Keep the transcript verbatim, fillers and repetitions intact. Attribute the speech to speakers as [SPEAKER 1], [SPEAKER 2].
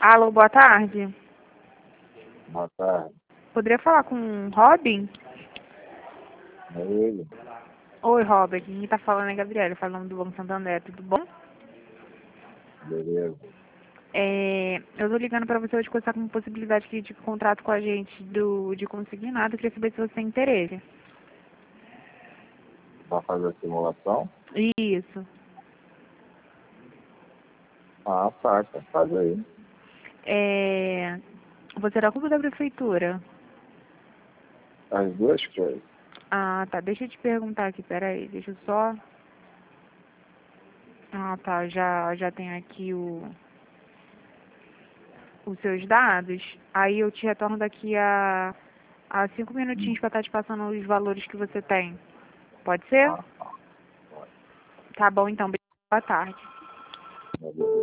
[SPEAKER 1] Alô, boa tarde.
[SPEAKER 2] Boa tarde.
[SPEAKER 1] Poderia falar com o Robin?
[SPEAKER 2] É ele.
[SPEAKER 1] Oi, Robin. Quem tá falando é a Gabriela, falando do Banco Santander. Tudo bom?
[SPEAKER 2] Beleza.
[SPEAKER 1] É, eu tô ligando pra você hoje conversar com possibilidade aqui de contrato com a gente do, de conseguir nada. Eu queria saber se você tem interesse.
[SPEAKER 2] Pra fazer a simulação?
[SPEAKER 1] Isso.
[SPEAKER 2] Ah, saca. Faz aí.
[SPEAKER 1] É, você é da culpa da prefeitura?
[SPEAKER 2] As duas coisas.
[SPEAKER 1] Ah, tá. Deixa eu te perguntar aqui, peraí. Deixa eu só... Ah, tá. Já, já tenho aqui o... os seus dados. Aí eu te retorno daqui a... a cinco minutinhos pra estar te passando os valores que você tem. Pode ser?
[SPEAKER 2] Ah, tá.
[SPEAKER 1] Tá bom, então. Boa tarde.
[SPEAKER 2] Beleza.